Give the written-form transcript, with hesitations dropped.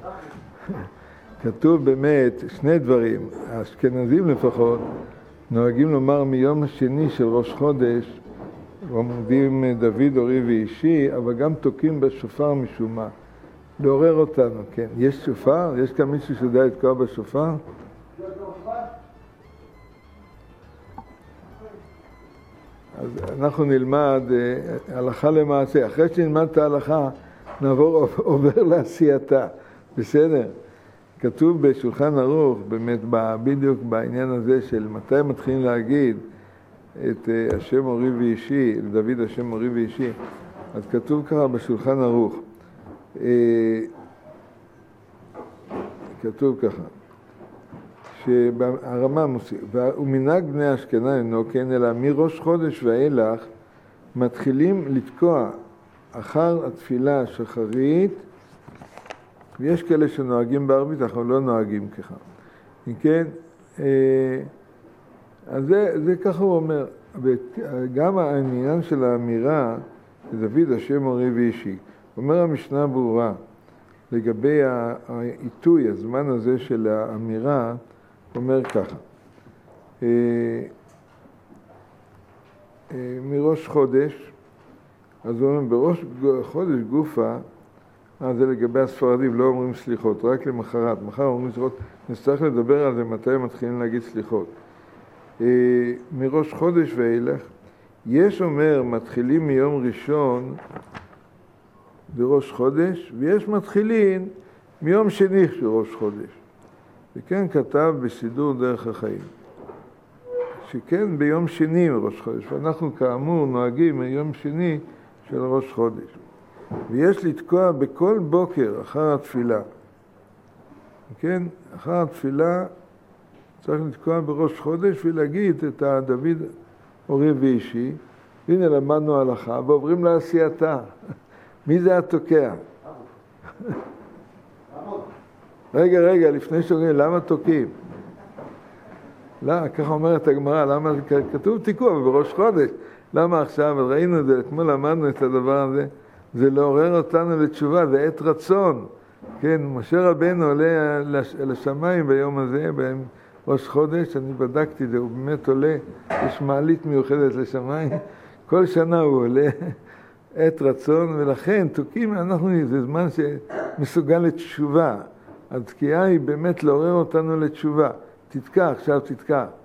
כתוב באמת שני דברים. האשכנזים לפחות נוהגים לומר מיום השני של ראש חודש, עומדים דוד אורי ואישי, אבל גם תוקעים בשופר משום מה. לעורר אותנו, כן. יש שופר? יש כאן מישהו שיודע לתקוע בשופר? אז אנחנו נלמד הלכה למעשה. אחרי שנלמד את ההלכה, עובר לעשייתה. בסדר? כתוב בשולחן ערוך, באמת בדיוק בעניין הזה של מתי מתחילים להגיד את השם אורי ואישי, לדוד השם אורי ואישי. אז כתוב ככה בשולחן ערוך. כתוב ככה, שהרמה מוסיף, ומנהג בני אשכנז אינו כן, אלא מראש חודש ואילך מתחילים לתקוע אחר התפילה השחרית, ויש כאלה שנוהגים בערבית, אנחנו לא נוהגים ככה. כן, אז זה ככה הוא אומר, גם העניין של האמירה, דוד השם אורי ואישי, אומר המשנה ברורה, לגבי העיתוי, הזמן הזה של האמירה, אומר ככה, מראש חודש, אז הוא אומר, בראש חודש גופה, זה לגבי הספרדים, לא אומרים סליחות, רק למחרת. מחר אומרים סליחות, נצטרך לדבר על זה מתי מתחילים להגיד סליחות. מראש חודש ואילך, יש אומר, מתחילים מיום ראשון בראש חודש, ויש מתחילים מיום שני של ראש חודש. וכן כתב בסידור דרך החיים, שכן ביום שני מראש חודש, ואנחנו כאמור נוהגים מיום שני של ראש חודש. ויש לתקוע בכל בוקר אחר התפילה. כן, אחר התפילה צריך לתקוע בראש חודש ולהגיד את דוד אורי ואישי. הנה למדנו הלכה ועוברים לעשייתה. מי זה התוקע? רגע, לפני שאומרים, למה תוקעים? לא, ככה אומרת הגמרא, למה כתוב תיקוע בראש חודש? למה עכשיו? ראינו את זה, אתמול למדנו את הדבר הזה. זה לעורר אותנו לתשובה, זה עת רצון. כן, משה רבנו עולה לשמיים ביום הזה, בראש חודש, אני בדקתי זה, הוא באמת עולה, יש מעלית מיוחדת לשמיים, כל שנה הוא עולה, עת רצון, ולכן תוקים, זה זמן שמסוגל לתשובה. התקיעה היא באמת לעורר אותנו לתשובה. תתקע, עכשיו תתקע.